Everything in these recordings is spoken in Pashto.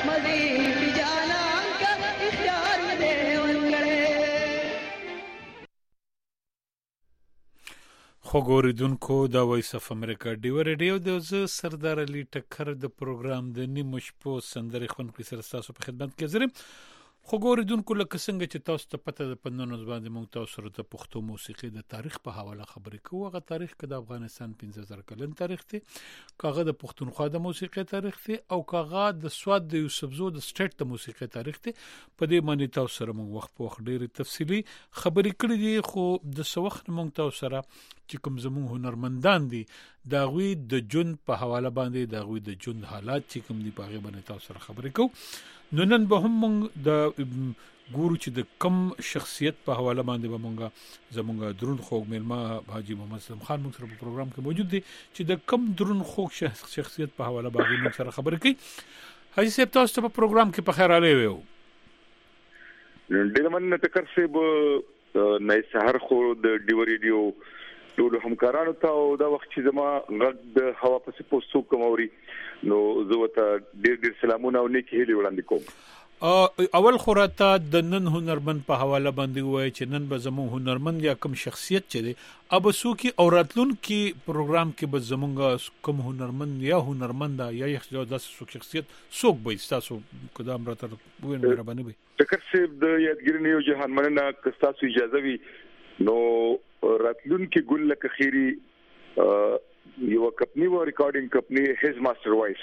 مزید جانان کا اختیار دے ورکړې. خوګوریدونکو دا وایس اف امریکا ډیو ریډیو د سردار علي ټکر د پروګرام د نیمو شپو سندرې خونکو سره تاسو په خدمت کې زرم. خوګوریدونکو لکه څنګه چې تاسو ته پته د پندونو باندې موږ تاسو سره د پښتو موسیقي د تاریخ په حواله خبرې کوو. هغه تاریخ کې د افغانستان 15000 کلن تاریخ دی، کاغه د پښتونخوا د موسیقي تاریخ دی، او کاغه د سواد د یوسفزو د سټیټ د موسیقي تاریخ دی. په دې باندې تاسو سره موږ وخت په وخت ډېر تفصیلی خبرې کړې دي، خو د سوخت موږ تاسو سره چې کوم زموږ هنرمندان دي دا غوي د جون په حواله باندې دا غوي د جون حالات چې کوم دي په هغه باندې تاسو سره خبرې کوو. نو نن به هم موږ د ګورو چې د کم شخصیت په حواله باندې به موږ زموږ درون خوږ ملما حاجی محمد سلام خان موږ سره په پروګرام کې موجود دي چې د کم درون خوږ شخصیت په حواله باندې موږ سره خبرې کوي. حاجی صاحب تاسو ته په پروګرام کې په خیر علي وو. ډیر مننه ټکر صاحب، نه سحر خو د ډیو ریډیو ټول همکارانو ته او دا وخت چې زما غږ د هوا په سپوسو کوموري نو زه ته ډیر سلامونه او نیکی هیلې وړاندې کوم. اول خوراته د نن هنرمند په حواله باندې وای چې نن به زموږ هنرمند یا کوم شخصیت چې دی ابسو کې اوراتلون کې پروګرام کې به زموږ کوم هنرمند یا هنرمنده یا یو داسې شخصیت څوک به تاسو قدم راته وینئ مهرباني وي. ټکر صاحب د یادګیرنې یو جهان مننه که تاسو اجازه وي نو راتلون کې ګل لکه خيري یو کمپنی و ریکارډینګ کمپنی هیز ماستر وایس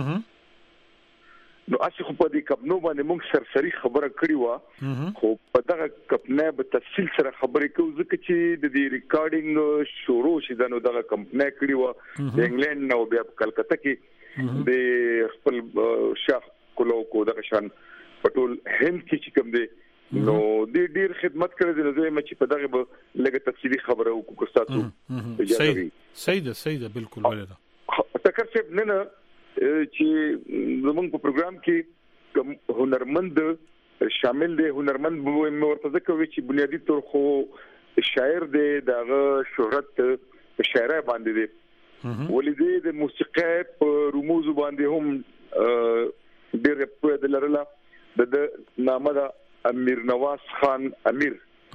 نو اسی خو په دې کمپنو باندې موږ سرسری خبره کړې و، خو په دغه کمپنی په تفصیل سره خبرې کوو ځکه چې د دې ریکارډینګ شروع شې دنو دغه کمپنی کړې و د انګلند نو بیا په کلکته کې د خپل شاخ کولو کو دغه شان پټول هند کې چې کوم دی نو دې ډیر خدمت کړې د زوی مچ په دغه لګه تفصیلی خبره وکړو تاسو صحیح ده بالکل ولدا ټکر صاحب نه چې زموږ په پروګرام کې هنرمند شامل دي. هنرمند ورته ځکه چې بنیادی طور خو شاعر دی، دغه شهرت په شاعرۍ باندې دی، ولې د موسیقۍ په رموز باندې هم ډېر په دلرله د نامه د امیر نواز خان امیر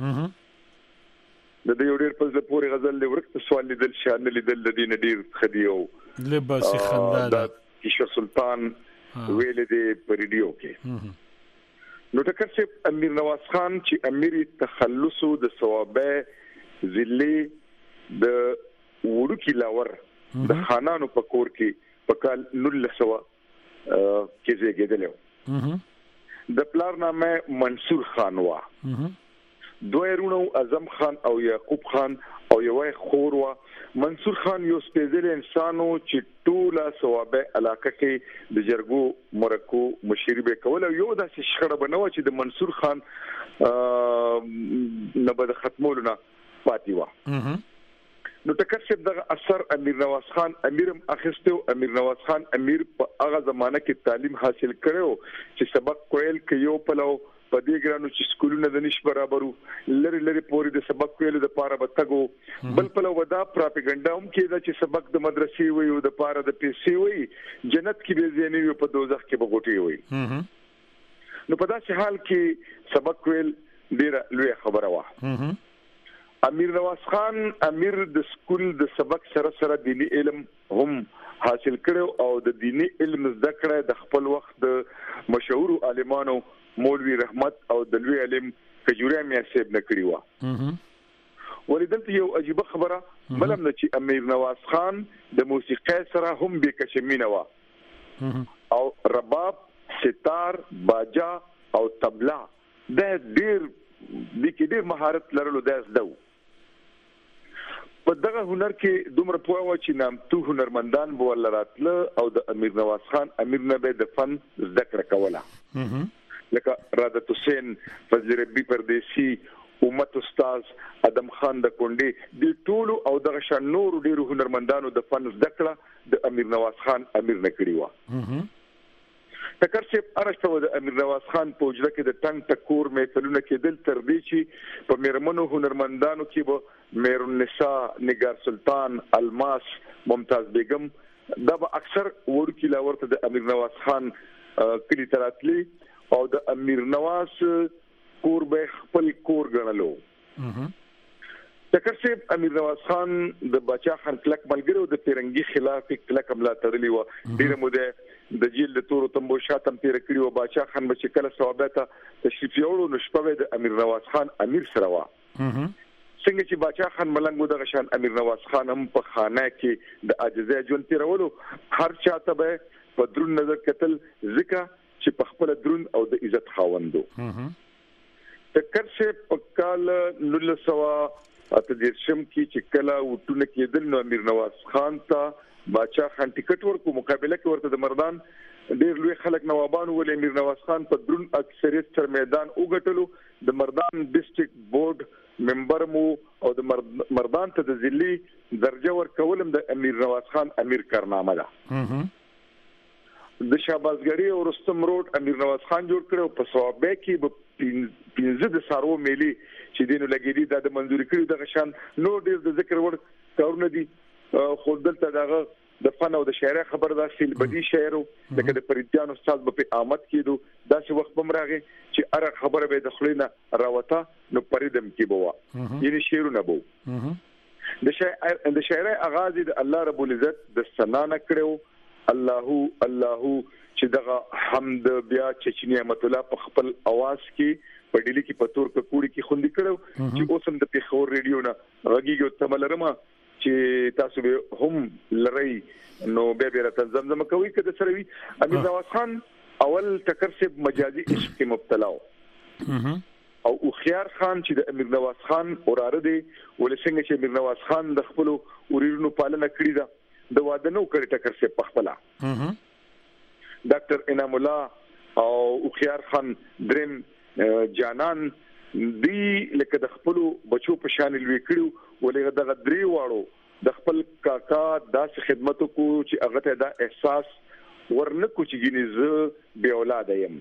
د دې ډېر په پورې غزل ورکت سوال لیدل شان لیدل د دین ډېر خدیو لباس خنداله کیشور سلطان ویل دي په ریډیو کې. نو ټکر چې امیر نواز خان چې امیر تخلص د ثوابه ذلی د وړوکی لاور د خانانو په کور کې په کال 1900 کې زیږیدل. د پلار نامه منصور خان وا، دوی رونو اعظم خان او یعقوب خان او یو خور وا. منصور خان یو سپیشل انسانو چې ټوله ثوابه علاقه کې د جرګو مرکو مشیری به کول او یو داسې شخړه بنو چې د منصور خان نه بد ختمولونه پاتې وا. نو ټکر چې دغه اثر امیر نواز خان امیرم اخستو. امیر نواز خان امیر په هغه زمانہ کې تعلیم حاصل کړو چې سبق کویل کې یو پلو په دې ګرانو چې سکولونه د نش برابرو لری پورې د سبق ویلو د پاره بتګو بل پلو ودا پروپاګاندا هم کې دا چې سبق د مدرسې وي او د پاره د پیسې وي جنت کې به زینې په دوزخ کې بغوټي وي. نو په داسې حال کې سبق ویل ډیره لوی خبره وه. امیر نواز خان امیر د سکول د سبق سره دینی علم هم حاصل کړو او د دینی علم زده کړه د خپل وخت د مشهور عالمانو مولوی رحمت او د لوی علم کجوري میاسب نکړی و. ولیدلته یو عجیب خبره بلم نه چې امیر نواز خان د موسیقي سره هم به کشمینه و او رباب، ستار، باجا او طبلا د ډېر مهارت لرلو داسدو. په دغه هنر کې دومره پوهه و چې نامتو هنرمندان به ولراتله او د امیر نواز خان امیر نه به د فن ذکر کوله لکه رادت حسین، فضل ربی پردیسی، امت استاد ادم خان د کونډي د ټولو او دغه شان نور ډیرو هنرمندانو د فن ذکر د امیر نواز خان امیر نه کړی و. ټکر چې ارشته د امیر نواز خان په وجره کې د ټنګ ټکور میتلونه کې دل تر دې چې په میرمنو هنرمندانو کې به میرون نساء، نگار سلطان، الماس، ممتاز بیگم دا به اکثر ورکی لاورته د امیر نواز خان کلی تراتلی او د امیر نواز کور به خپل کور غنلو ټکر صاحب امیر نواز خان د بچا خان کلک ملګری د پیرنګي خلاف کلک حمله تړلې و ډیره موده د جیل د تورو تمبو شاتم تیر کړی و بچا خان بچ کله ثوابته تشریف یوړو نشپوي د امیر نواز خان امیر سره و څنګه چې بچا خان ملنګ د غشان امیر نواز خان هم په خانه کې د عاجزه ژوند تیرولو هر چاته به په درون نظر کتل ځکه چې په خپل درون او د عزت خاوندو ټکر صاحب په کال 1918 کې چې کله وټونه کېدل نو امیر نواز خان ته بچا خان ټیکټ ورکو مقابله کې ورته د مردان ډېر لوی خلک نوابانو ول امیر نواز خان په درون اکثریت تر میدان وګټلو د مردان ډیسټریکټ بورډ ممبر مو او د مردان ته د ځلي درجه ورکولم د امیر نواز خان امیر کارنامه ده د شابازګری او رستم روډ امیر نواز خان جوړ کړو په صوابه کې 15 د سارو میلي چې دینو لګیدي د منځوري کړو د غشان نو ډیر د ذکر ور کارونه دي خو دلته دغه د فن او د شاعر خبر دا سیل بدی شاعرو لکه د فریدیان استاد په آمد کېدو دا چې وخت بمراغه چې اره خبره به د خلینا راوته نو پریدم کې بوا یعنی شعرونه بو د شاعر اغاز د الله رب العزت د سنانه کړو الله چې دغه حمد بیا چچنی احمد الله په خپل आवाज کې په ډیلی کې پتور ککوړي کې خوندې کړو چې اوسم د پیښور ریډیو نه غږیږي تملرما چې تاسو به هم لری نو به راته زمزمه کوي کده سره وي امیر نواز خان اول ټکر سے مجازي عشق کې مبتلا او خيار خان چې د امیر نواز خان اوراره دی ول څنګه چې امیر نواز خان د خپل ورینو پالنه کړی دا د واده نو کړی ټکر سے پخپلا ډاکټر انعام الله او خيار خان درم جانان دی لکه د خپل بچو په شان لوي کړو ولې دغه درې واړو د خپل کاکا داسې خدمت کو چې هغه ته دا احساس ورنکو چې ګینز به اولاد یم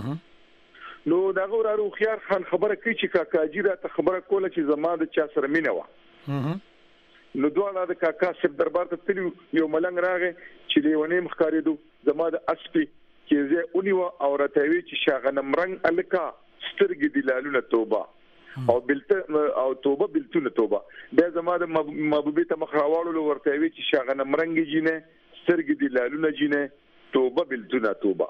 نو دا غوړارو خيار خان خبره کوي چې کاکا جی را ته خبره کوله چې زما د چا سره مینه و نو دوه د کاکا سپ دربار ته تلو یو ملنګ راغی چې لیونی مخکاریدو زما د اسپی کې زه اونې و او راتوي چې شاغنم رنگ الکا سترګې دی لالونه توبه او بلته او توبه بلتونه توبه دا زما د محبوبې ته مخراوالو ورته وی چې شاغنم رنگ جینه سترګې دی لالونه جینه توبه بلتونه توبه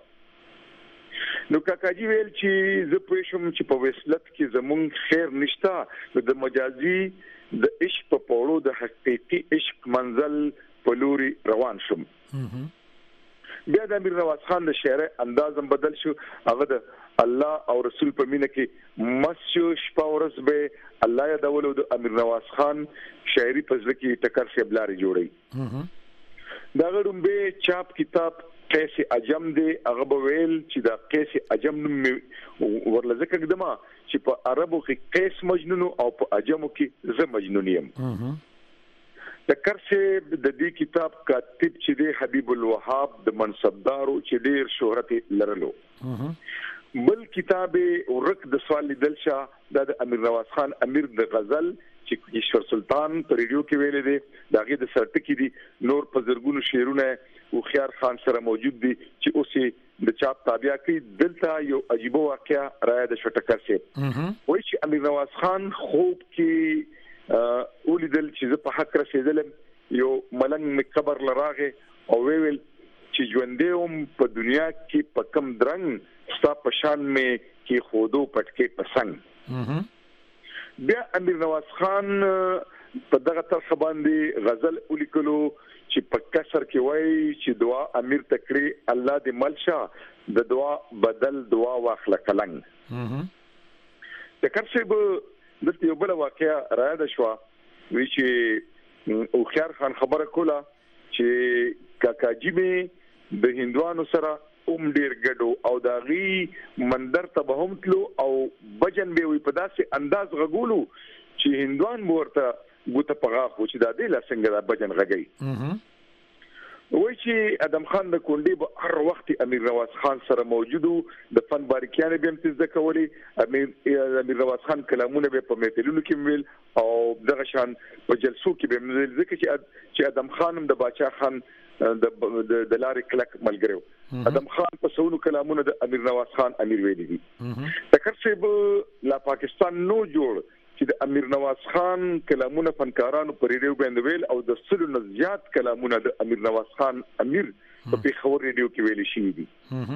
نو کاکاجی ویل چې زه پېښم چې په وسلت کې زمون خیر نشتا د مجازي د عشق په پورو د حقيقي عشق منزل په لوري روان شم بیا د امیر نواز خان د شعر اندازم بدل شو هغه د الله او رسول په مینه کې مسجو شپه ورځ به الله یا دولو د امیر نواز خان شاعري پزله کې ټکر سی بلاري جوړي دا غړم به چاپ کتاب قیس عجم دی هغه ویل چې دا قیس عجم ورلزکه قدمه چې په عربو کې قیس مجنون او په عجمو کې ز مجنون یم ټکر سے د دې کتاب کاتب چې دی حبیب الوهاب د منصبدارو چې ډیر شهرت لرلو بل کتاب ورک د سوال دلشا د امیر نواز خان امیر د غزل چې ایشور سلطان په ریډیو کې ویل دي داغه د سرټکی دي نور په زرګونو شعرونه او خيار خان سره موجود دي چې اوسې د چاپ تابع کوي دلته یو عجیب واقعا راځي د شټکر سي وایي چې امیر نواز خان خوب کې ولیدل چې په حق رسیدل یو ملنګ مقبر لراغه او ویل چې ژوندېوم په دنیا کې په کم درنګ ستا پشان می کې خودو پټکې پسنګ بیا امیر نواز خان په دغه طرح باندې غزل ولیکلو چې په کسر کې وایي چې دعا امیر تکړي الله دې ملشا د دعا بدل دعا واخله کلنګ تکر څه به دلته یو بل واقعیا راځي شو وی چې او خيار خان خبره کوله چې کاکاجی می د هندوانو سره ډیر ګډو او داغي مندر ته به هم تلو او بجن به وي په داسې انداز غغولو چې هندوان ورته ګوته پغا خو چې د دې لا څنګه د بجن غږی وای چې ادم خان د کونډي به هر وخت امیر نواز خان سره موجودو د فن باریکیان به امتیاز کولی امیر نواز خان کلامونه به په میتلونو کې ویل او دغه شان په جلسو کې به ځکه چې ادم خان د باچا خان د لارې کلک ملګریو ادم خان په سونو کلامونه د امیر نواز خان امیر ویلي دي ټکر صاحب لا پاکستان نو جوړ چې د امیر نواز خان کلامونه فنکارانو پر ریډیو باندې ویل او د سلو نه زیات کلامونه د امیر نواز خان امیر په پیښور ریډیو کې ویل شي دي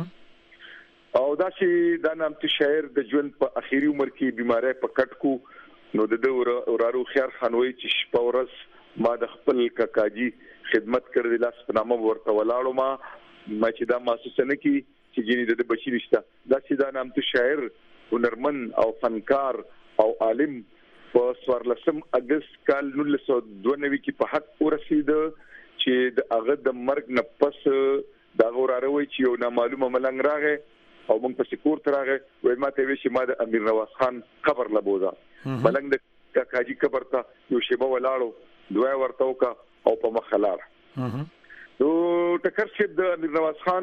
او دا چې دا نامتي شاعر د ژوند په اخیری عمر کې بیماری په کټ کو نو د ورارو خيار خانوي چې شپه ورځ ما د خپل کاکاجي خدمت کړې لاس په نامه ورته ولاړو ما چې دا محسوس نه کی چې ګینه د بشیر نشته دا چې دا نامتي شاعر هنرمن او فنکار او عالم په 14 اگست کال 1992 کې په حق ورسید چې د هغه د مرګ نه پس دا غوړاروي چې یو نامعلومه ملنګ راغی او موږ په سکور ترغه وای ماته وی چې ما د امیر نواز خان قبر لبوزا ملنګ د کاکاجي قبر ته یو شیبه ولاړو دوه ورته وکا او په مخالار نو ټکر چې د امیر نواز خان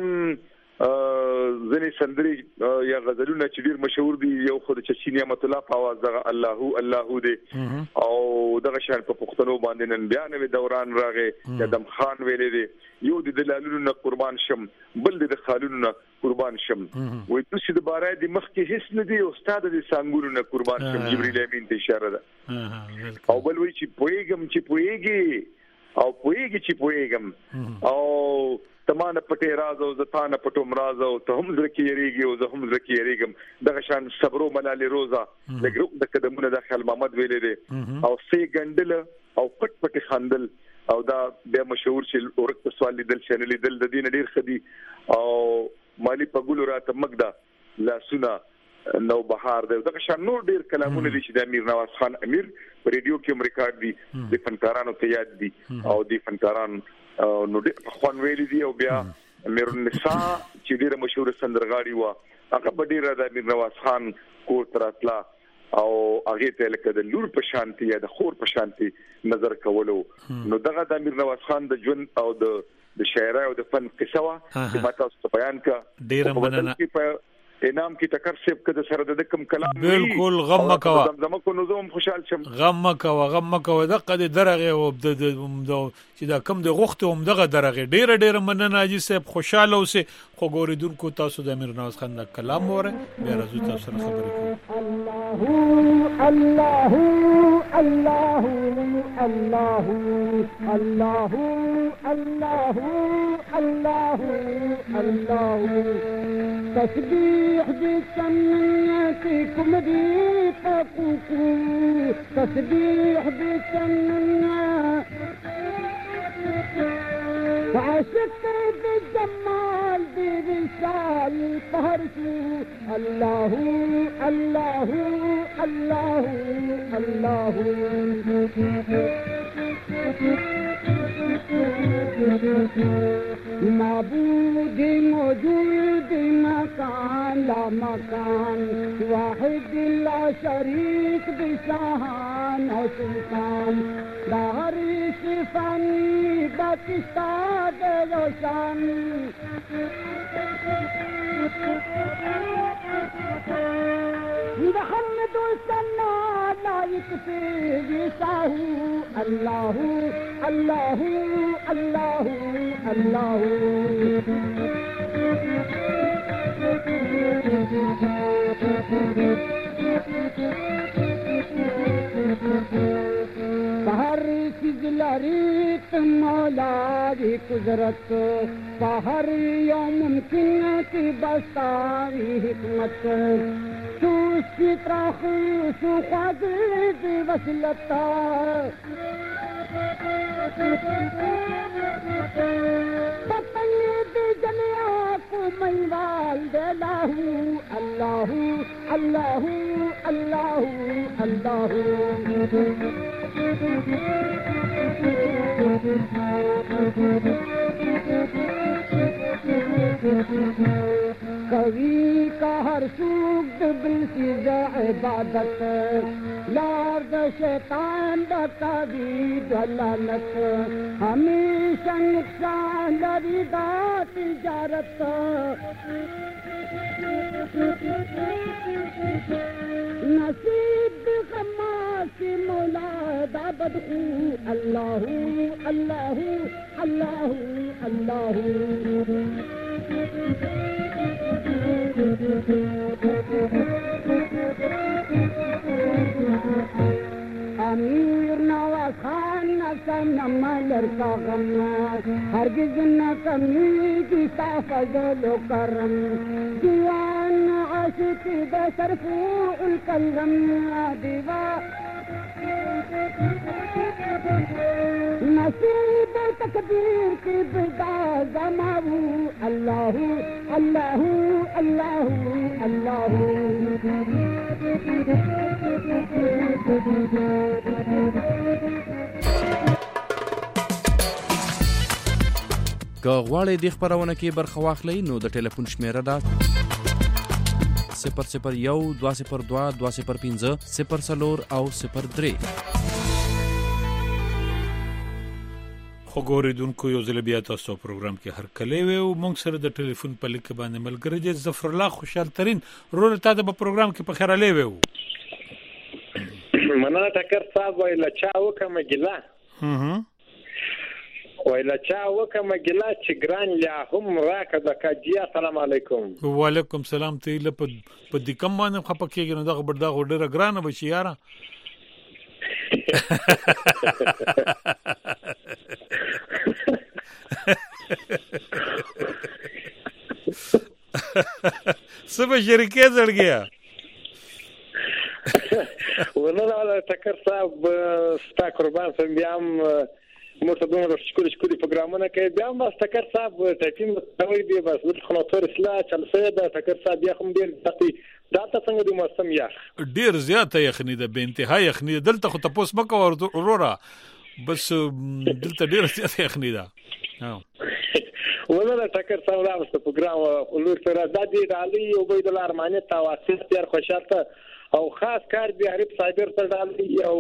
ځنې سندري یا غزلونه چې ډیر مشهور دي یو خو د چچی نعمت الله په आवाज دغه الله الله دې او دغه شان په پښتنو باندې نن بیا نوې دوران راغی ادم خان ویلې دي یو د دلالونو قربان شم بل د خالونو قربان شم وې تاسو د بارای د مخ کې هیڅ نه دی استاد د سانګورو قربان شم جبرئیل امین ته اشاره ده او بل وی چې پویګم چې پویګي او پویګي چې پویګم او تمانه پټه راز او زتانه پټوم راز او ته هم زرکی یریږي او زه هم زرکی یریږم دغه شان صبرو ملالي روزه د ګروپ د قدمونه د خل محمد ویلې دي او سي ګندل او پټ پټ خندل او دا به مشهور چې اورک سوال لیدل شنل لیدل د دین ډیر خدي او مالی په ګلو راته مګدا لا سنا نو بهار دغه شان نور ډیر کلامونه دي چې د امیر نواز خان امیر په ریډیو کې امریکا دي د فنکارانو ته یاد دي او د فنکاران نو د خوان ویلي دي او بیا امیر النساء چې ډیره مشهور سندرغاړي و هغه په ډیره د امیر نواز خان کور تراتلا او هغه ته لکه د لور په شانتي یا د خور په شانتي نظر کولو نو دغه د امیر نواز خان د ژوند او د شاعرۍ او د فن قصه وا چې ما تاسو بیان کا ډیره مننه انعام کی ټکر سیب کده سره د کم کلام بالکل غم مکوا زمزمه کو نظم خوشحال شم غم مکوا دغه درغه او چې دا کم د غوخته هم دغه درغه ډیره مننه اجي صاحب خوشاله اوسه خو ګوریدونکو تاسو د امیر نواز خان د کلام وره بیا راځو تاسو سره خبرې کوو الله الله الله الله الله الله الله تسبيح بسنتكم ريقكم تسبيح بسننا وعشق بالجمال برسال طهرتي الله الله الله الله معبود موجود مكان لا مكان واحد لا شريك بشاهان وسلطان لا عرش فاني باكستان روشن محمد صلى لائق سے ساہو اللہ اللہ اللہ اللہ ہر چیز لریت مولا کی قدرت ہر یوم ممکن کی بساری حکمت کی طرح سخواز وصلتا پتنگ جلیا کو میوال دے لاہو اللہ اللہ اللہ اللہ کبھی کا ہر سوک دبل سی عبادت لارد شیطان بتا بھی دلالت ہمیشہ نقصان لری دا تجارت نصیب غماس مولا دا بدخو اللہ اللہ اللہ اللہ امیر نواز خان نسنم لرکاغم هرگز نکمیگی تا فضل و کرم دیوان عاشق بسرفوع القلم دیوان نصیب تکبیر کی بدا زماو اللہ اللہ اللہ اللہ که غواړئ دې خپرونه کې برخه واخلئ نو د ټلیفون شمیره ده 001 202 205 04 او 03. خو ګورېدونکو یو ځل بیا تاسو پروګرام کې هر کله وي او موږ سره د ټلیفون په لیک باندې ملګری دی ظفر الله خوشحال ترين رول تا د پروګرام کې په خیر علي وي مننه ټکر صاحب ویل چا وکم ګلا ویل چا وکم ګلا چې ګران لا هم راکه د کاجیا السلام علیکم وعلیکم السلام ته له په دې کم باندې خپه کېږي نو دغه بردا غوډره ګرانه بشي یاره سبا شرکه زړ گیا ولله ټکر صاحب ستا قربان سم بیام مرته دومره شکر پروګرامونه کوي بیا هم ټکر صاحب ټاکین کوي دی بس د خنوتور اصلاح چلسه د ټکر صاحب بیا هم ډیر دقیق دا څنګه د موسم یخ ډیر زیاته یخنی ده به انتها یخنی دلته خو تاسو مکو ورورا بس دلته ډیر زیاته یخنی ده ولله ټکر صاحب دا پروګرام ولور پر ازادي علي او بيد الله ارمانه تواسط تر خوشاله او خاص کار دی حریف سایبر تر علي او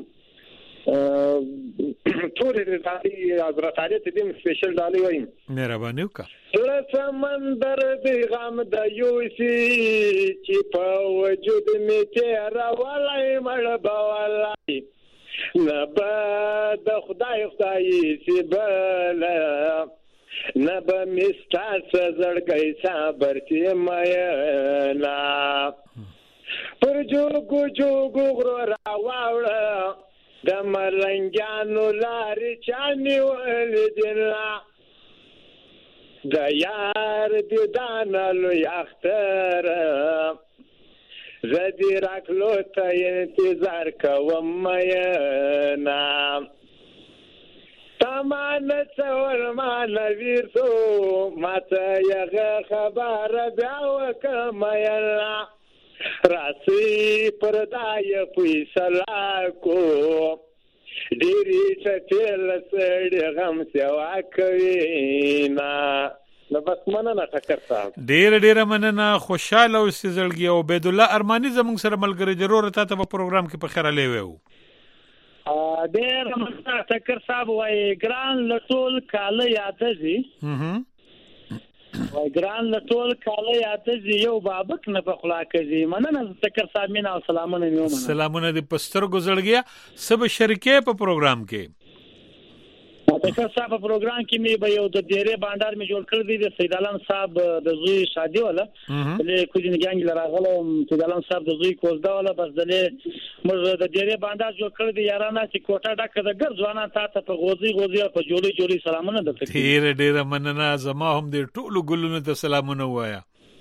ټول دې حضرت علي ته دې سپیشل ډالي وایم مهرباني وکړه له سمندر دې غم د یوسي چې په وجود می تیرا ولای مړ بوالای نبا د خدای سی بل نبا مستاس زړګي صبر چې مېنا پر جوګو غرو راوړ د ملنګانو لارې چاني ولدلا د یار د دانلو اختر زدي راکلو ته انتظار کوم مېنا تمان څول مان ویرسو ماته یغه خبر بیا وکمېلا راسی پردای فیصله کو ډیری چټل سړي غم سوا کوي نا نو بس مننه ټکر صاحب ډیر مننه خوشاله او سزړګي او عبد الله ارماني زموږ سره ملګری ضرور ته په پروګرام کې په خیر علي وو ډیر مننه ټکر صاحب وای ګران لټول کاله یاد دي وای ګران لټول کاله یاد دي یو بابک نه په خلا کوي مننه ټکر صاحب مینا سلامونه نیو مننه سلامونه د پستر ګزړګیا سب شریکې په پروګرام کې ټکر صاحب په پروګرام کې می به یو د ډیره بانډار می جوړ کړی دی د سید عالم صاحب د زوی شادي ولا له کوجن ګانګ لراغله سید عالم صاحب د زوی کوزدا ولا بس دلې موږ د ډیره بانډار جوړ کړی دی یارانه چې کوټه ډکه د ګر ځوانان ته په غوزي په جوړي سلامونه درته ډیره مننه زما هم د ټولو ګلونو ته سلامونه وایا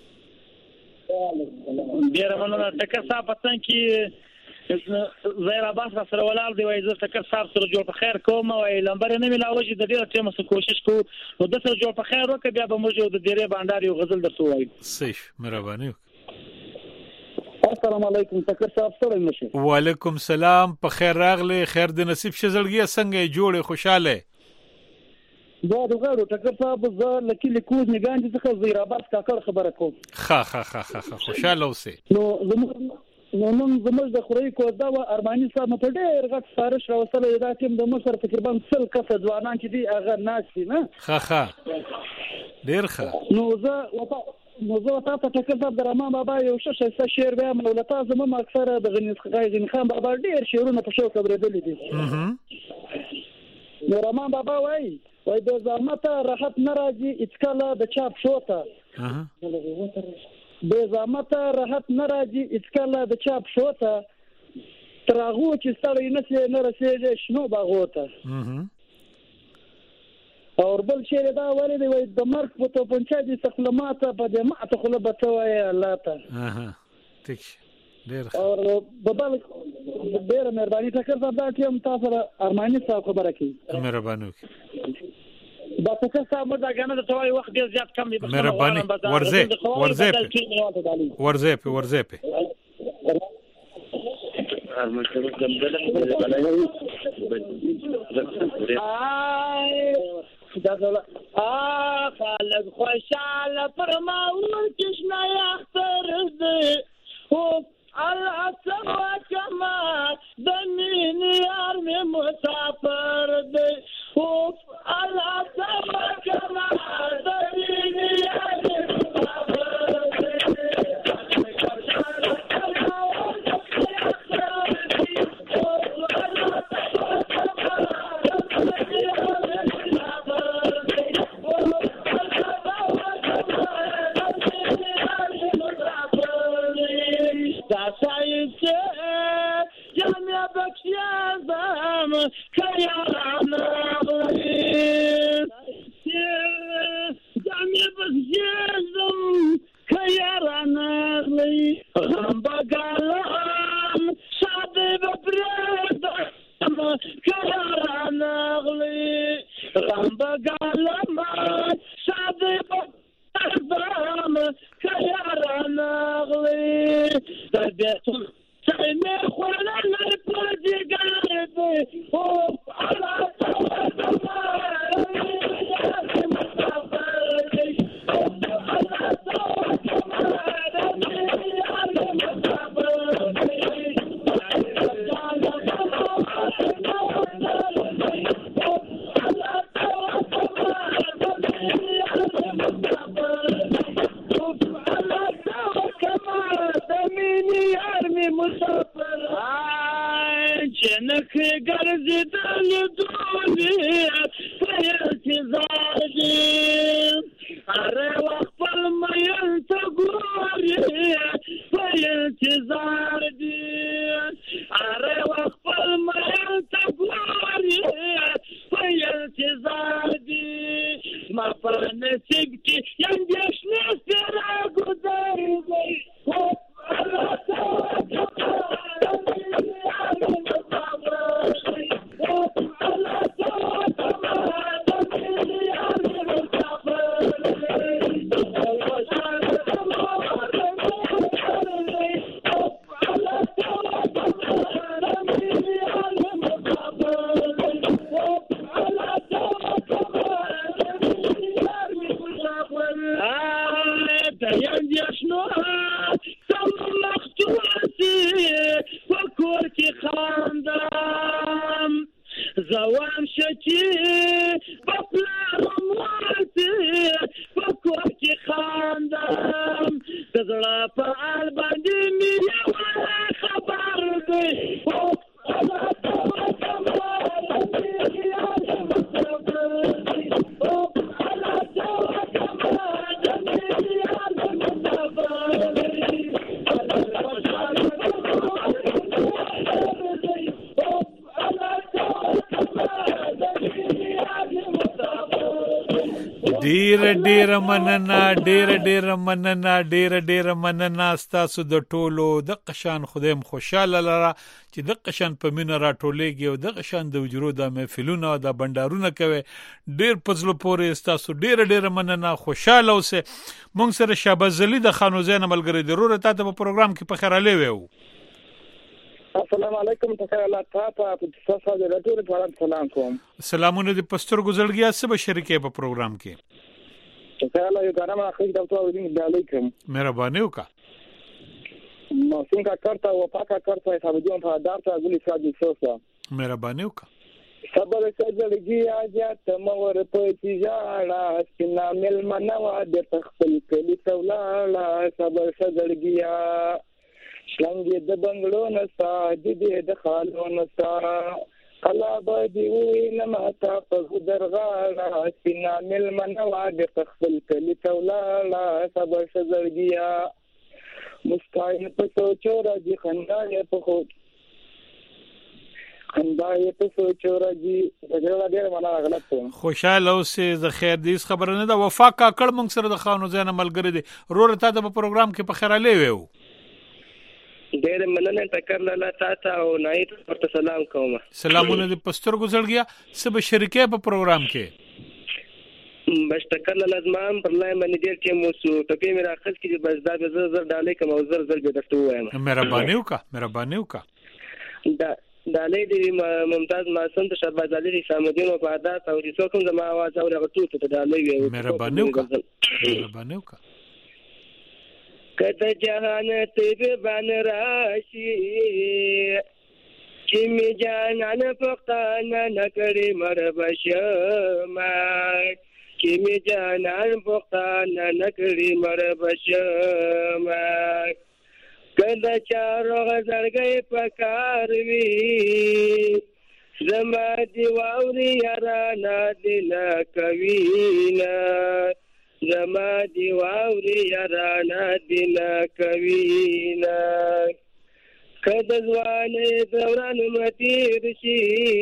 ډیره مننه ټکر صاحب پتن کې زیر عباس سره ولال دی وای زه ټکر صاحب سره جوړ په خیر کوم او لمبر نه ملاوي چې د ډیره ټیم سره کوشش کو نو د سره جوړ په خیر وکړه بیا به موږ د ډیره بانډار یو غزل درته وایو صحیح مهرباني السلام علیکم ټکر صاحب سره مشه وعلیکم السلام په خیر راغلی خیر د نصیب شزړګي څنګه جوړه خوشاله دا دغه ټکر صاحب زه لکه لیکوز نگان څخه زیر عباس کاکړ خبره کوم خا خوشاله اوسه نو نن زموږ د خوري کوزدا و ارماني صاحب په ډېر غټ سفارش راوصله دا ټیم د مصر تقریبا 100 کسه ځوانان چې دي هغه ناشي نه خا ډېر ښه نو زه تاسو ټکر صاحب درمان بابا یو څه شعر به مولتا زموږ اکثره د غنی خان بابا ډېر شعرونه په شو کبرېدل دي نو رمان بابا وای د زحمت راحت ناراضي اڅکاله د چاپ شوته به زحمت راحت نه راځي اسکاله د چاپ شوته تراغو چې ستړی نه رسېږي شنو باغو ته اور بل شعر دا ولې دی د مرګ په توپنچه دي تخلماته په دې ماته خله بتوي الله ته ټیک ډیر اور بدل ډیر مهرباني ټکر دا چې هم تاسو ارماني صاحب خبره کوي مهرباني دا څه صاحب دا غنه د توای وخت ډیر زیات کم دی مهرباني ورزه په خالد خوشاله پر ما ورکشنا یختر دی او الله سوا کما د مين یار می مسافر دی او الله سوا کما د مين یار می مسافر دی ډیر مننه ستاسو د ټولو د قشان خدایم خوشاله لره چې د قشان په مینه راټولېږي او د قشان د وجرو د محفلونو د بندارونو کوي ډیر پزلو پورې ستاسو ډیر مننه خوشاله اوسه مونږ سره شاباز علي د خانوزین ملګری ضرورت ته په پروګرام کې پخراله ویو السلام علیکم تاسو الله تعالی په تاسو د راټول لپاره سلام کوم سلامونه د پستر ګزلګیا سبا شریکې په پروګرام کې تاسو یو ګرام اخی د تاسو د علیکم مهرباني وکړه نو څنګه کارتا او پاکا کارتا حساب دي په دارتا غلي ساده سوسه مهرباني وکړه صبر سجلګي اجات مور په تجارت سنا مل منوا د تخپل کلی تولا صبر سجلګي شلنګ د بنگلو نستا د خالو نستا کلا بدی وینه ماته په درغاړه سینا مل منوا د تخپل کلی تولا صبر سزړګیا مسکای په سوچو راځي خندای په خود خندای په سوچو راځي دغه ډېر معنا غلط و خوشاله اوسې ز خیر دې خبره نه ده وفا کاکړ مونږ سره د خانو زین ملګری دی رور ته د پروګرام کې په خیراله ویو ډېر مننه ټکر لاله تاسو او نایت ورته سلام کوم سلامونه د پستر گزړګیا سب شریکه په پروګرام کې بس ټکر لاله زمام پر لای باندې ډېر کې مو سو ټکې مې راخص کې بس دا زر ډالې کوم او زر به درته وایم مهرباني وکړه دا دالې دی ممتاز ماسن ته شهباز علي سامدین او عادت او رسو کوم زما आवाज او رغتو ته دالې وي مهرباني وکړه کته جهان ته بان راشي چې می جانان پختان نکړي مربشما چې می جانان پختان نکړي مربشما کله چارو غزرګي پکار وی زما دی واوري یارا دل کوینا زما دی واوري یارا دل کوینا کله ځوانې دوران متیر شي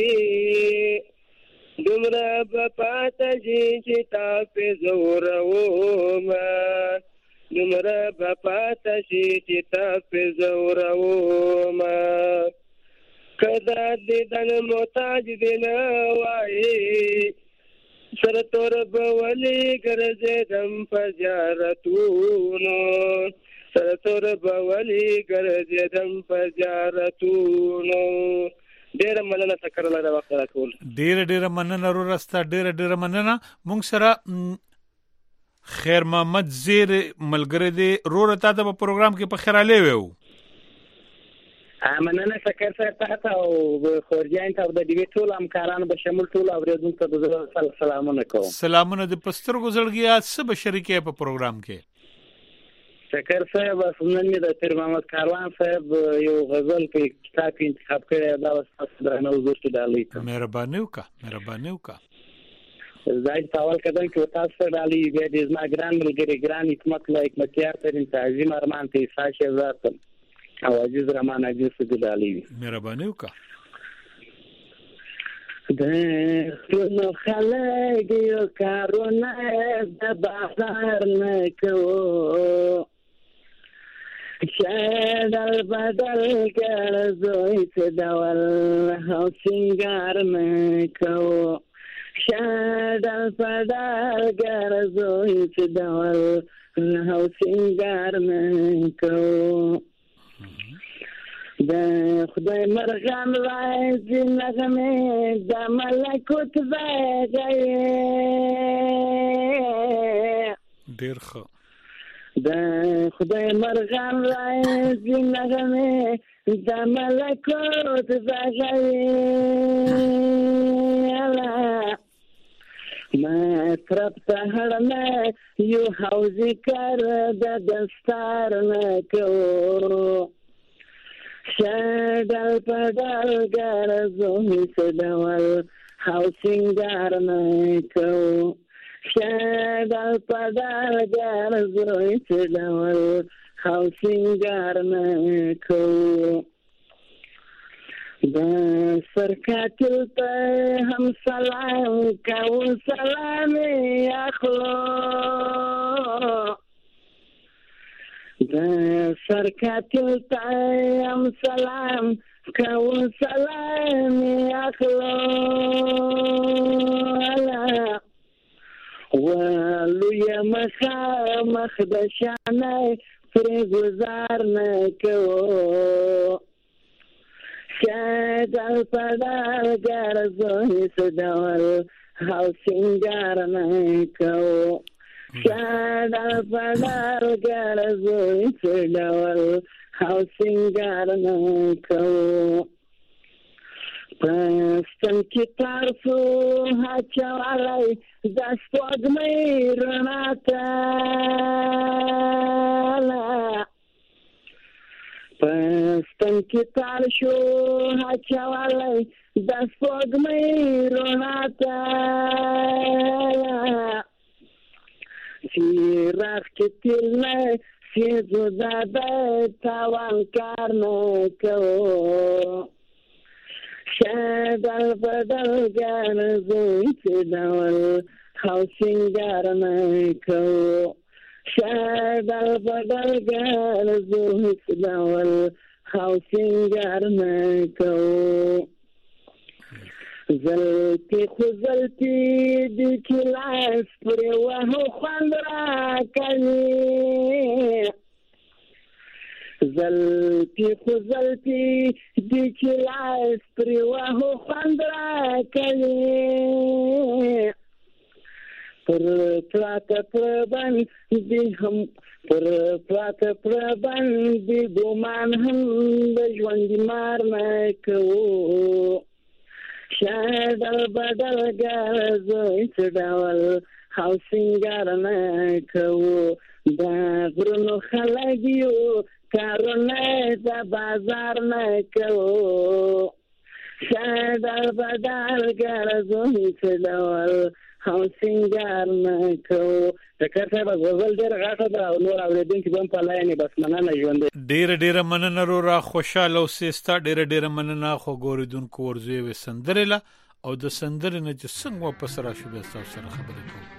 دومره په پات چې تا په زور و ما نمره بپاتا شي چې تا په زورو ما کدا دیدن محتاج دی نه وایي سر تور بولی ګرځېدم په زیارتونو سر تور بولی ګرځېدم په زیارتونو ډېر مننه تکرار له وخت راکول ډېر مننه ورسته ډېر مننه مونږ سره خیر محمد زیر ملګری دی رور ته د پروګرام کې په خیراله ویو مننه شکر صاحب او خورجان ته د دې ټول همکارانو به شامل ټول اوریدونکو ته سلامونه کوم سلامونه د پستر گزړګیا سب شریکه په پروګرام کې شکر صاحب نن مې د پیر محمد کاروان صاحب یو غزل په کتاب انتخاب کړی دا تاسو درنه حضور ته ډالې مهرباني وکړه زاید پاول کدن که تاسو ډالي بیا د زما ګران ملګری ګران حکمت لا حکمتیار ترین تعظیم ارمان ته ساش ذات او عزیز رحمان عزیز د ډالي مهرباني وکړه د نو خلک یو کارونه د بازار نه کو شادل بدل ګرځوي څه ډول او سنگار نه کو شادل پدال ګرځوي چې ډول او سنگار نه کو د خدای مرغان راځي نغمه د ملکوت وایي ډېر ښه د خدای مرغان راځي نغمه د ملکوت وایي ما طرف ته هړمه یو حوزي کار د دستار نه کو شادل پدال ګرځوي څه ډول او سنگار نه کو شادل پدال ګرځوي څه ډول او سنگار نه کو دا سرکاتل ته هم سلام کو سلام اخلو دا سرکاتل ته هم سلام کو سلام اخلو ولو یا مخ د شانه پر گزار نه کو شادل پدال ګرځوي څه ډول او سنگار نه کو شادل پدال ګرځوي څه ډول او سنگار نه کو پستن کې تاسو هڅوالای د سپوږمۍ رڼا ته پستن کې تار شو هڅوالای د سپوږمۍ رڼا ته چې راخ کې تل چې جدا د تاوان کار نه کوو شادل بدل ګرځو چې ډول خو سنگار نه کوو شادل بدل ګرځو چې ډول خو سنگار نه کوو زلتی خوزلتی دی کلاس پر وحو خوند را کنی زلتی خوزلتی دی کلاس پر وحو خوند را کنی پر پرات پربند دی هم پر پرات پربند دی گمان هم بجوندی مار نکو شادل بدل ګرځو چې ډول خو سنگار نه کوو دا غرونو خلک یو کارونه د بازار نه کوو شادل بدل ګرځو چې ډول خو سنگار نه کوو ټکر صاحب غزل ډېر غاټه ده او نور اورېدونکي به هم په لاینې بس مننه ژوندی ډېره مننه رورا خوشحاله اوسې ستا ډېره مننه خو ګورېدونکو ورځوې وې سندرې له او د سندرې نه چې څنګه واپس راشو بیا ستاسو سره خبرې کوو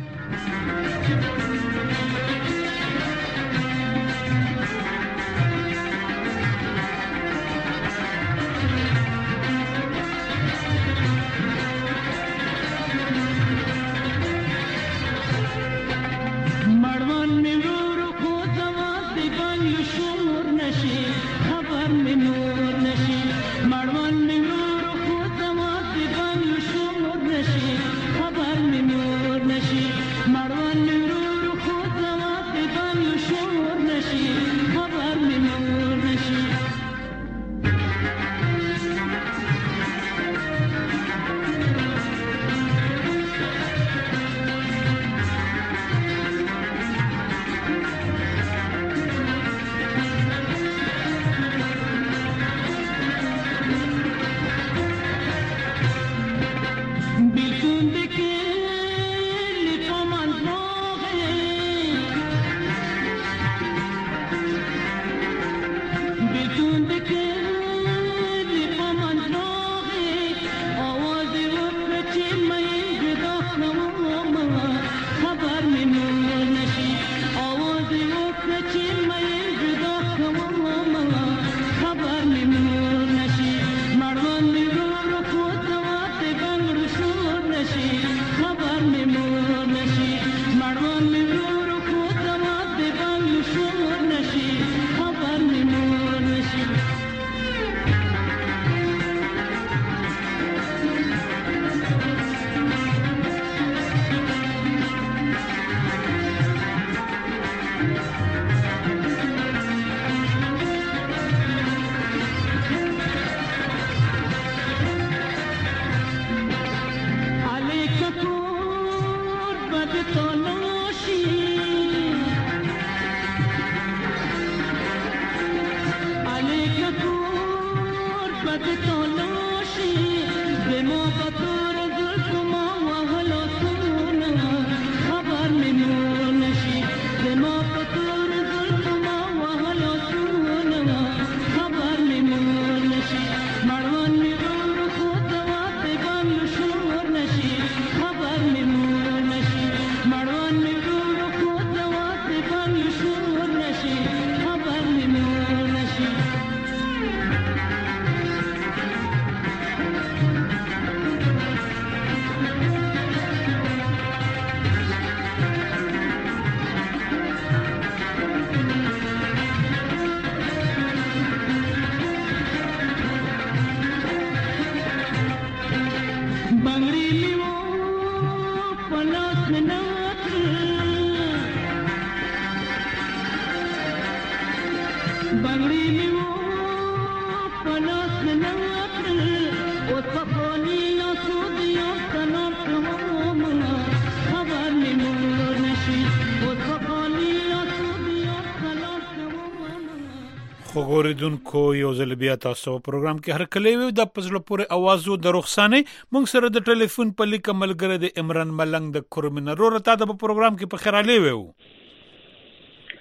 خو ګورېدونکو یو ځل بیا تاسو پروګرام کې هر کله وي د پزله پورې اوازو د رخصانې مونږ سره د ټلیفون په لیک ملګری د عمران ملنګ د کورمنرو رته د پروګرام کې په خیراله وي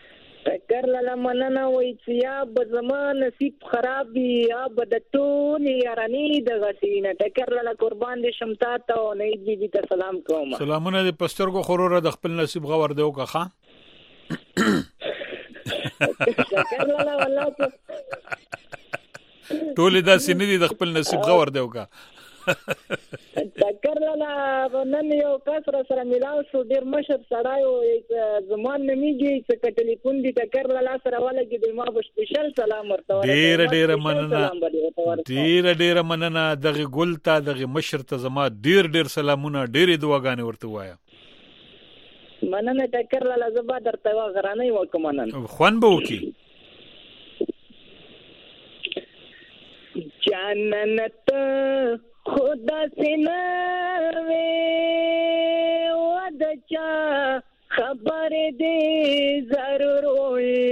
ټکر لاله مننه وای چې یا به زما نصیب خراب وي یا به د ټولې یارانې دغه سینه ټکر لاله قربان دې شم تا ته او نید بیبي ته سلام کوم. سلامونه دې په سترګو خوروره د خپل نصیب غور دی وکړه ښه ټکر لاله والله ټولې داسې نه دي د خپل نصیب غور دی وکړه ټکر لاله نن یو کس را سره ملاو شو ډېر مشر سړی و زمان نومیږي چې که ټلیفون دي ټکر لاله سره ولګېدی ما به سپیشل سلام ورته ډېره مننه دغه ګل ته دغه مشر ته زما ډېر سلامونه ډېرې دعاګانې ورته وایم. مننه ټکر لاله زه به درته یوه غرانۍ وکړم نن خوند به وکړي. جانانه ته خدا سینا وے ود چا خبر دے ضرور ہوئی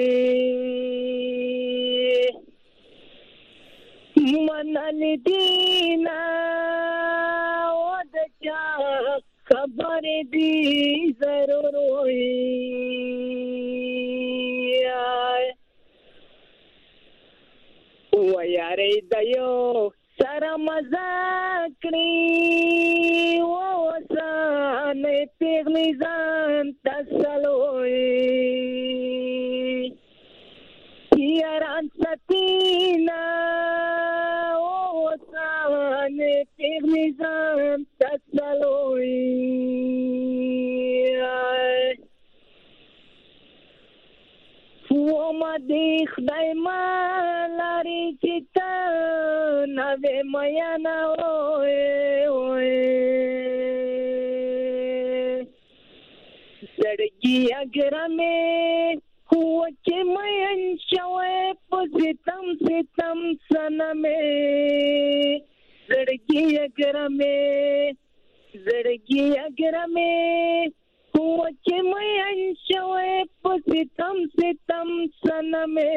منال دینا ود چا خبر دی ضرور ہوئی و یارې دیو سره مزاکړي و وسانه پیغلی ځان تسلوي یاران ساتینا و وسانه پیغلی ځان تسلوي وما دی خدای ما لاري چې تا نوې میانا زړګي اگر مې هو چې مین شوې په ستم سنه مې زړګي اگر مې هو چې مین شوې په ستم سنه مې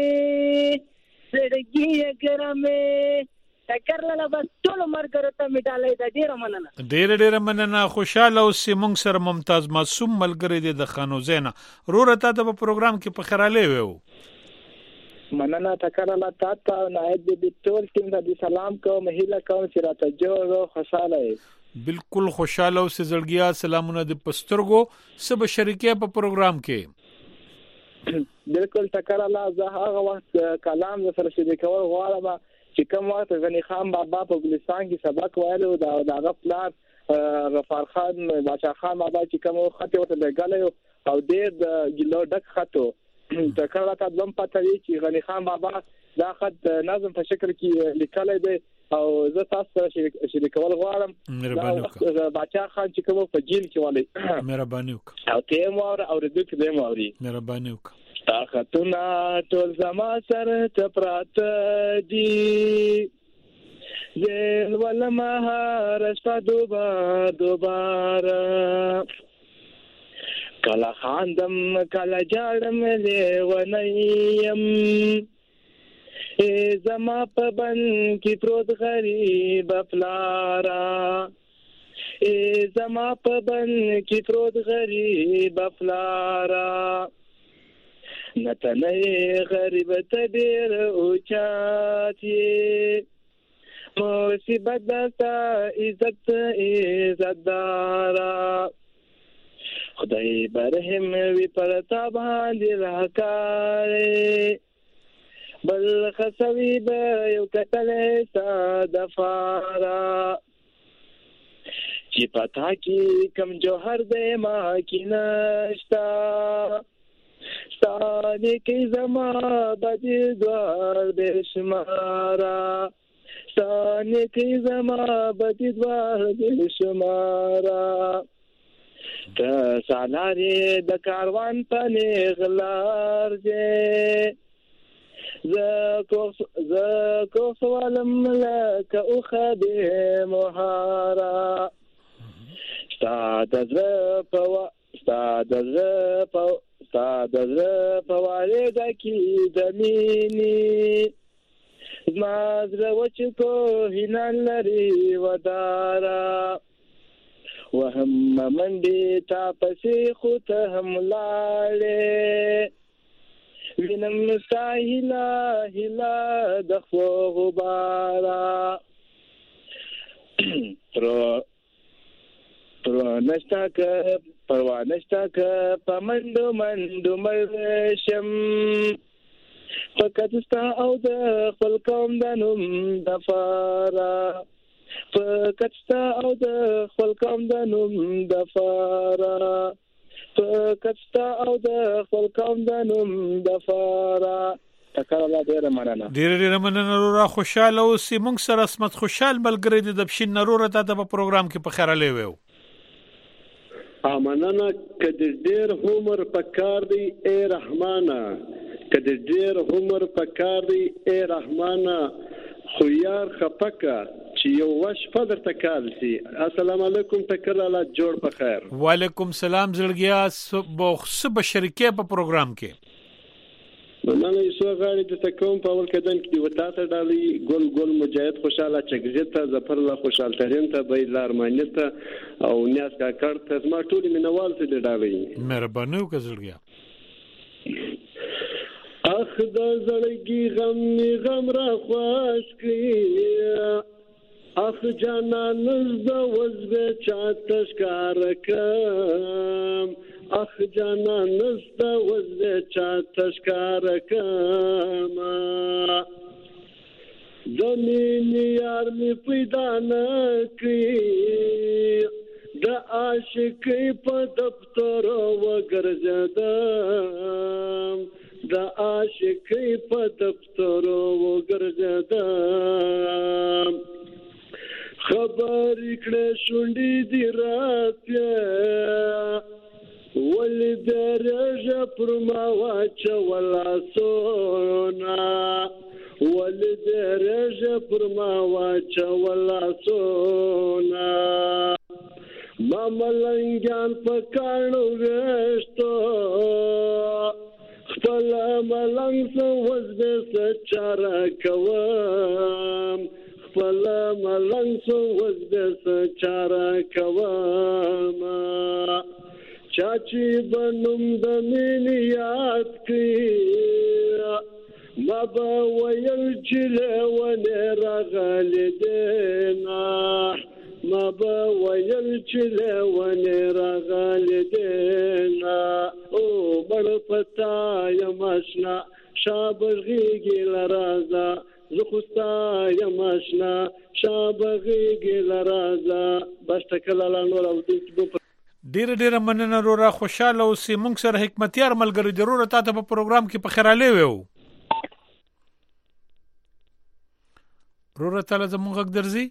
زړګي اگر مې ټکر لاله بس ټول مرګره ته میډالې د ډیره مننه خوشاله اوسې مونږ سره ممتاز معصوم ملګری دی د خانو زینا روره تا ته په پروګرام کې په خراله وو مننه ټکر لاله تا ته نایب دې ټول ټیم ته سلام کوم هیله کوم چې راته جوړ خوشاله بالکل خوشاله اوسې زړګیا سلامونه د پسترګو سب شریکه په پروګرام کې بالکل ټکر لاله زه هغه وخت کلام سره شریکول غواړم چې کوم وخت غنی خان بابا په ګلستان کې سبق ویلو دا هغه پلان غفار خان باچا خان بابا چې کوم خط ورته لګاله او ډېر د ګلو ډک خطو ټکر لاله دم پته وی چې غنی خان بابا دا خط نظم په شکل کې لیکل دی او زه تاسو سره شریکول غواړم باچا خان چې کوم په جیل کې والی مهرباني وکړه او ته مو او ردو کې مو اوري مهرباني وکړه خطونه ټول زما سره چپرات دي زل ولا مهارستا دوباره کلا خاندم کلا جاړم لیونیم زما په بن کې پروت غریب افلارا زما په بن کې پروت غریب افلارا نتنه غریب تدیر اوچاتی مصیبت دستا عزت دارا خدای برهم وی پرتا باندې راکاره بل خسوی به یو کتل صدفارا چې پتا کی کم جوهر دې ما کی نشتا ستانه کی زما بدی دوار بشمارا ستانه کی زما بدی دوار بشمارا ته سالارې د کاروان په غلار دې زکو سوالم لك أخذي مهارا استاد والدك زميني ما زوجكو هنا لري ودارا وهم من دي تاپسي خود هم لالي وینم ستا هیله د خو غباره پروا نشتا که په منډو مرشم فقط ستا او د خپل قوم د نوم دفاره فقط ستا او د خپل قوم د نوم دفاره فقط ستا او د خپل قوم د نوم دفاره تکر الله ډیره مننه رورا خوشاله اوسې موږ سره اسمت خوشحال ملګری د بشین نرور ته په پروګرام کې په خیر لې وو مننه کده ډیر عمر پکار دی اے رحمانه کده ډیر عمر پکار دی اے رحمانه خو یار خپکه چې یو وش فدر تکال سي السلام علیکم تکر الله جوړ په خیر وعلیکم سلام زړګیا صبح شریکه په پروګرام کې مننه یسو غاړي د تکوم په اول کدن کې وتا ته ډالي ګل مجاهد خوشاله چګزته ظفر الله خوشحال ترين ته بیل ارمانیت او نیاز کا کړ ته ما ټول مینوال ته ډالي مهرباني وکړه اخ د زړګي غم را خواش کی اخ جانان ز وزبه چاته ښکار کم اخ جانان ز وزبه چاته ښکار کم زمین یار می پیدا نه کړی د عاشقۍ په دفتر وګرځدم د عاشقۍ په دفتر وګرځدم خبر کړه شونډې دی راته ول درجه پر ما واچ ولا سونا ول درجه پر ما واچ ولا سونا ما ملنګان پکانو وشتو خپل ملنګ سو وزبه سچارا کوم خپل ملنګ سو وزبه سچارا کوم چاچی بنوم د مینې یاد کی ما به ویل چې ونه راغلی دینا ما به ویل چې ونه راغلی دینا او بل پتا یم آشنا شابغیږي لرازا زخستا یم آشنا شابغیږي لرازا بس تکل لاندو او دې ډیر مننه رورا خوشاله اوسې موږ سره حکمتیار ملګری ضرور ته په پروګرام کې په خیراله وو رورا تعالی زموږ غږ درځي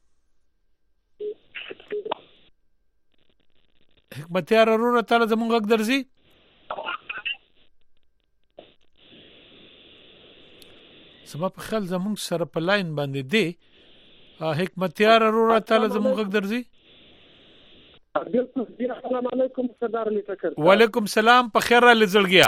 حکمتیار رورا تعالی زموږ غږ درځي سبا په خل زموږ سره په لاین باندې دی حکمتیار رورا تعالی زموږ غږ درځي السلام علیکم سردار علی تکر وعلیکم سلام په خیر را لزړګیا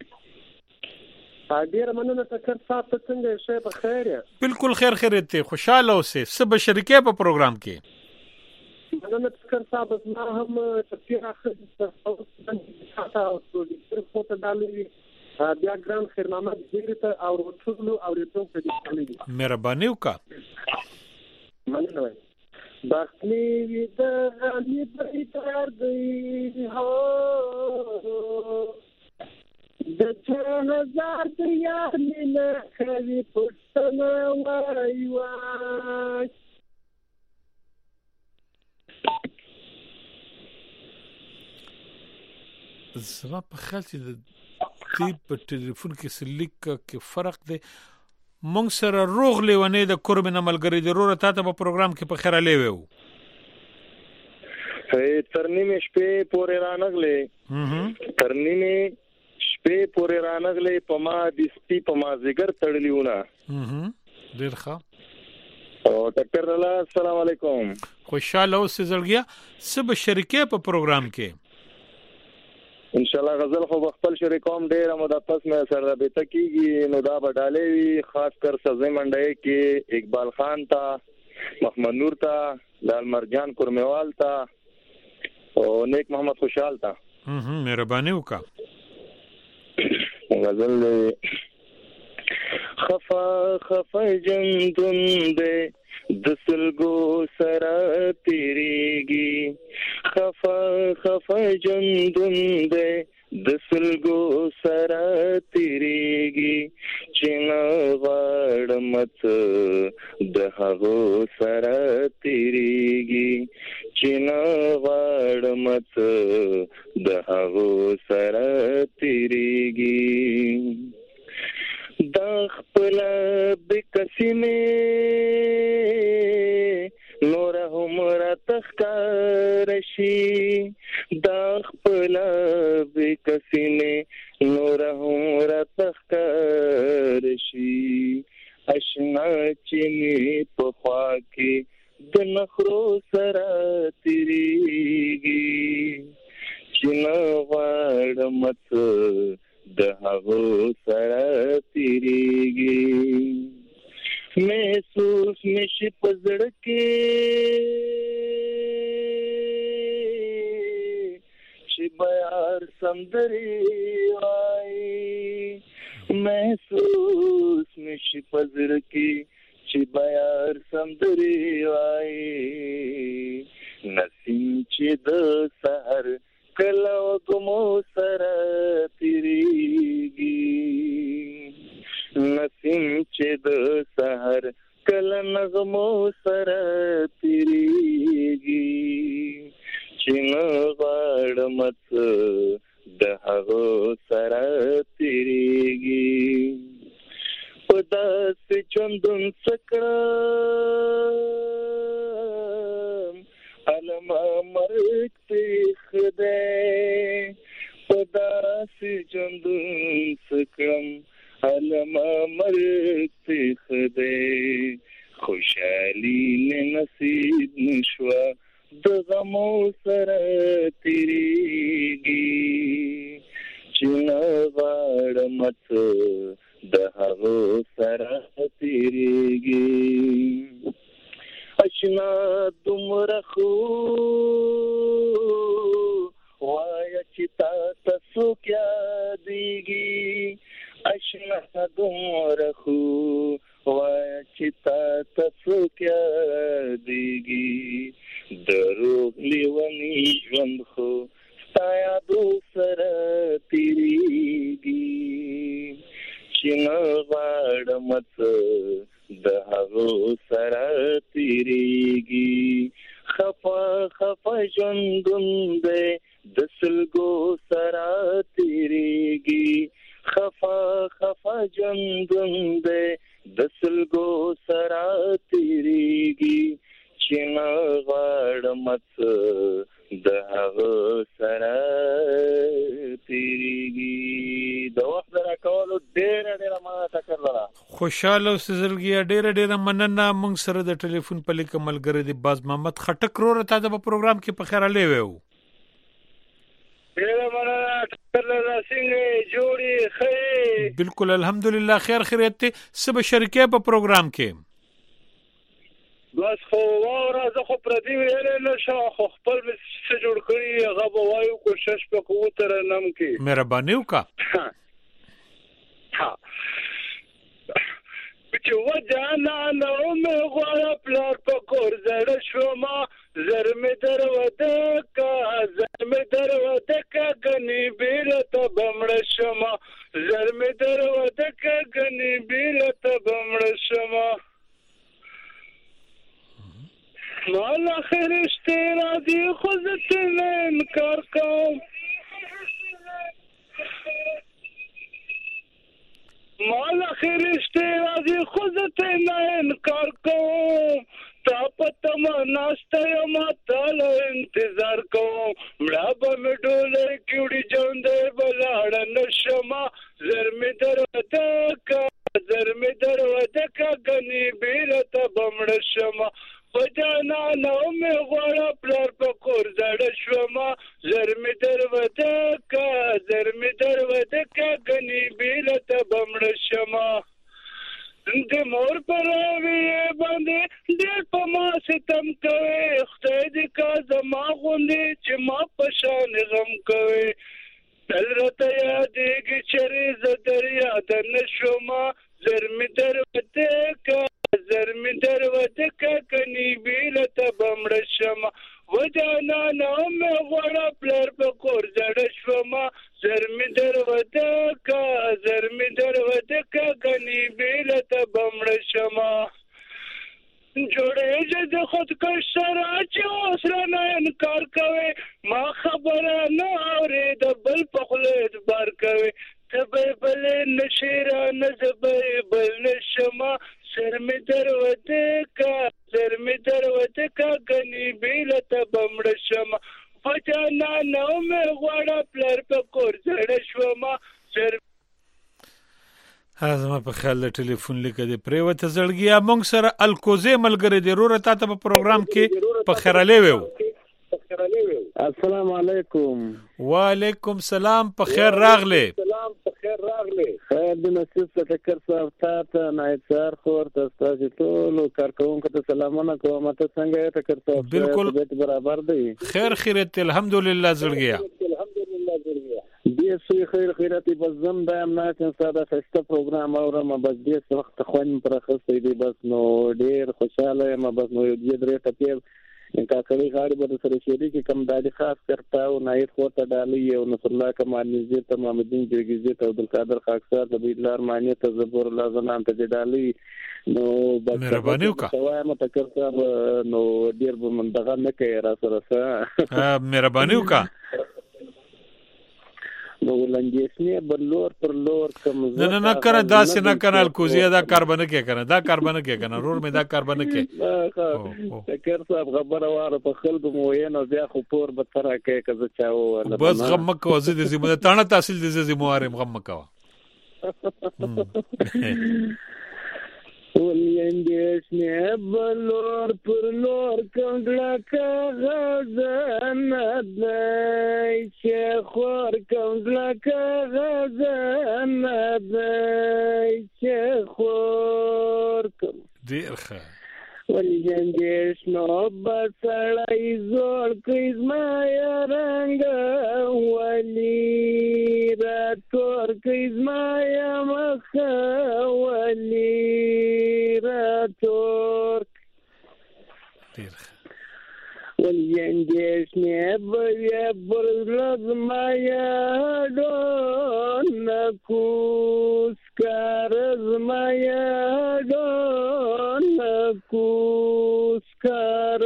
ډیر مننه تکر صاحب ته څنګه شي په خیر بالکل خیر ته خوشاله اوسې سبا شریکه په پروګرام کې مننه تکر صاحب ما هم تفسیر اخر او څه ډالې بیا ګرام خیرنامه دې ته او ټولو او ریټو په دې مهرباني وکړه مننه بخلی د غنی بیتر دی هو د 4000 یار مینه خوي پښتنه وای وای زما په خیال چې د په ټلیفون کې سلیک کې فرق دی مونږ سره روغ لیونې د قرب نه ملګری ضرور ته په پروګرام کې په خیره لیوو ترنیمه شپې پورې رانغلې په ما دستی په ما زګر تړلیونه ډیر ښه او ډاکټر الله السلام علیکم خوشاله اوسې زړګیا سب شریکه په پروګرام کې ان شاء الله غزل خو خپل شریکوم ډیر موده پس مې سره رابطه کیږي نو دا بدالې وی خاص کر سزې منډه کې اقبال خان تا محمد نور تا لال مرجان کورمیوال تا او نیک محمد خوشحال تا مهرباني وکړه غزل خفا خفا جندون دے دسلګو سره تیریږي خفا خفا جندون دے دسلګو سره تیریږي چې نه غړمت د هغو سره تیریږي چې نه غړمت د هغو سره تیریږي د خپل بکسینه نور هم را تخکار شي د خپل بکسینه نور هم را تخکار شي اشنا چې په خوا کې د نخرو سره تیریږي چې نه غړمت د هغو سره تیریږي محسوس نشي په زړه کې چې بیار سندري وایي محسوس نشي په زړه کې چې بیار سندري وایي نسیم چې د سحر کله وګمو سره تیریږي نسیم چې د سحر کله نغمو سره تیریږي چې نه غړمت د هغو سره تیریږي په داسې چندون سکړم علما مرګ تیخ دی په داسې چندون سکړم علما مرګ تیخ دی خوشحالي نه نصیب نشوه د غمو سره تیریږي چې نه غړمت د هغو سره تیریږي اشنا دومره خو وایه چې تا ته څوک یادېږي اشنا دومره خو وایه چې تا ته څوک یادېږي دروغ لیونی ژوند خو ستا یادو سره تیریږي چې نه غړمت د هغو سره تیریږي خفا خفا ژوندون دی د سلګو سره تیریږي خفا خفا ژوندون دی د سلګو سره تیریږي چې نه غړمت د هغو سره تیریږي د وخت راکولو ډېره مننه ټکر لره خوشاله اوسې زړګیه ډېره مننه موږ سره د ټلیفون په لیکه ملګری دی باز محمد خټک وروره تا د پروګرام کې په خیر الی وو ډېره مننه ټکر لره څنګه جوړې ښه بالکل الحمدلله خیر خیریت ته سبا شریکه په پروګرام کې بس خو واوره زه خو پردي ویلی نه شم خو خپل مې څه جوړ کړي هغه به وایو کوشش به کوو ترنم کې مهرباني وکړه چې وجانانه مې غواړه پلار په کور زړه شومه زر مې دروده که ګنې بېله ته به مړه شمه زر مې دروده که ګنې بېله ته به مړه شمه مال آخر رشتے راضی خود سے میں انکار کوم مال آخر رشتے راضی خود سے میں انکار کوم تا پتما ناشتہ یما تالا انتظار کوم مڑا با میں ڈولے کیوڑی جوندے بلاڑا نشما زر میں دروده کا گنی بیرتا بمڑ شما وجانا نو مې غواړه پلار په کور زړه شومه زر مې دروده که ګنې بېله ته به مړه شمه د مور په راویې باندې ډېر په ما ستم کوې خدای دې کا زما غوندې چې ما په شان غم کوې تل راته یادېږي چرې زه در یاده نه شومه زر مې دروته که زر مې دروته که کني بیله ته به مړه شمه و جانانه مې غواړه پلار په کور زړه شومه زر مې دروته که زر مې دروته که کني بیله ته به مړه شمه جوړېږي د خودکش سره چې اوس رانه انکار کوي ما خبره نه اورېده بل په خوله اعتبار کوي ته به یې بلې نشې رانه زه به یې بل نه شمه سر مې دروته که سر مې دروته که ګنې بیله ته به مړه شمه په جانانه مې غواړه پلار په کور زړه شومه سر زما په خیال د ټلیفون لیکه دی پریوته زړګیا مونږ سره الکوزي ملګری دی روره تاسو په پروګرام کې په خیرالې وو السلام علیکم وعلیکم سلام په خیر راغله خیر د نصیب ټکر صاحب ته نایڅار خور تاسو ټول کارکونکو ته سلامونه کوم ته څنګه ټکر صاحب بالکل برابر دی خیر خیرت الحمدلله زړګیا دې سوی خیرات بس زم دایم نه چې ساده خسته پروګرام اورم بس دې وخت خوان پر خسته دی بس نو ډیر خوشاله یم بس نو دې درې ټکر کاکړي غاړي به سره شری کې کم دادي خاص کرتا او نایت خورته ډالي او نصر الله کمال نږدې ته محمدین جوګیزي ته عبدالقادر خاکسار د بیلار معنی ته زبور الله زنان ته ډالي نو مهرباني وکړه وایم ته صاحب نو ډیر به مندغه نه کوي را سره مهرباني وکړه نو لنګیشنه بلور پر لور کم نه کنه داسې نه کنه الکوزیا دا کار بنه کې کنه دا کار بنه کې کنه رور مې دا کار بنه کې فکر صاحب خبره واره په خلکو مو یې نو بیا خو پور به تر کې کزه چاو بس غم مکو زه دې زموږ تانه تحصیل دې زموږ غم مکو ولینګیشنه بلور پر لور کندړه کاغذ نه چې خور کندړه کاغذ نه چې خور ډیر ښه ولینګیشنه بسړای زور کیز ما رنگ ولی را تور کیز ما مخ ولی تورک ولینګیشنه بیا برز مایا دون کوس کارز مایا دون کوس کار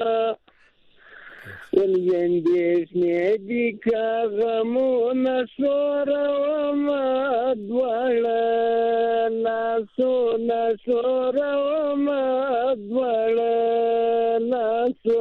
ولینګیشنه دی کاغمو نشور و مدوړه لاسو نشور و مدوړه لاسو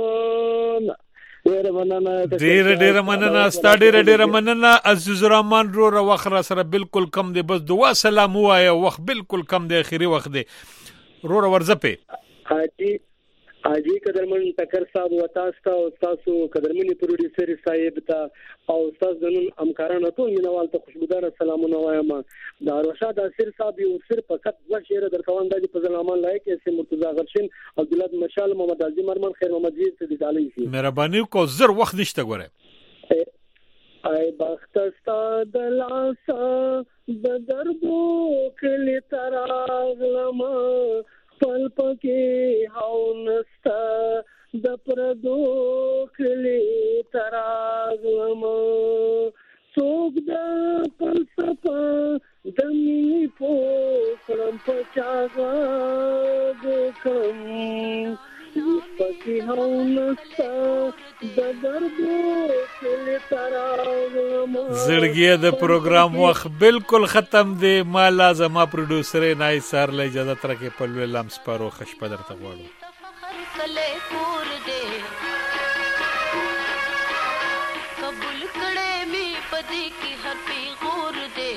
ډیر مننه ستا ډیر مننه عزیز الرحمن رو وخت سره بالکل کم دی بس دعا سلام وایا وخت بالکل کم دی اخیری وخت دی رو ورزپه حاجی قدرمن ټکر صاحب او تاسو او تاسو قدرمن پروډوسر صاحب ته او تاسو د نن همکارانو ټول مینوال ته خوشبودار سلامونه وایم د رشاد اسیر صاحب یو سر فقط و شعر در توان د په ځلامان لایق اسه مرتضی غرشین عبدالله مشال محمد عظیم ارمان خیر محمد جیر ته د علی شي مهرباني کو زر وخت نشته ګوره ای بخت استاد لاسا د دربو کلی تراغلم پل پکې هاونستا د پردو کلی تراغلم څوک د فلسفه د مینې په کلم پچاغه کوم پکې هاونستا د دربو کلی تراغلم زړګي د پروګرام وخت بالکل ختم دی ما لازم پروډوسر نای سر له اجازه تر کې په لوی لمس پرو خش پدر ته غواړو قبول کړه می پدې کې هر پی غور دے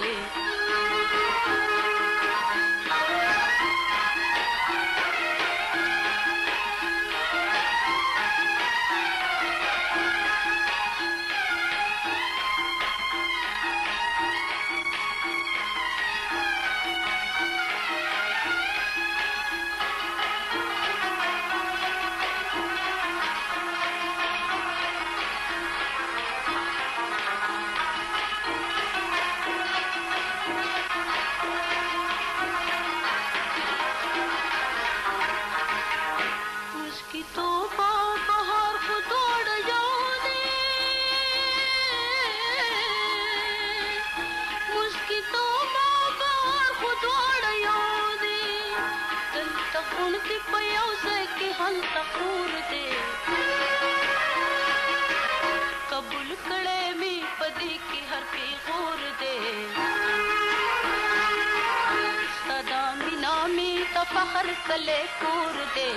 اونتی په یو ځای کې هلته کور دی قبول کړی مې په دې کې هر پیغور دی ستا دا مینا مې ته فخر کلی کور دی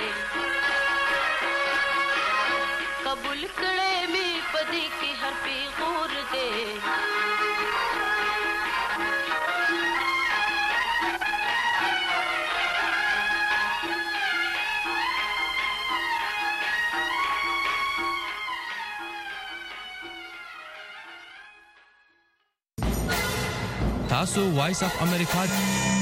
قبول کړی مې په دې کې هر پیغور دی تاسو وایس اف امریکا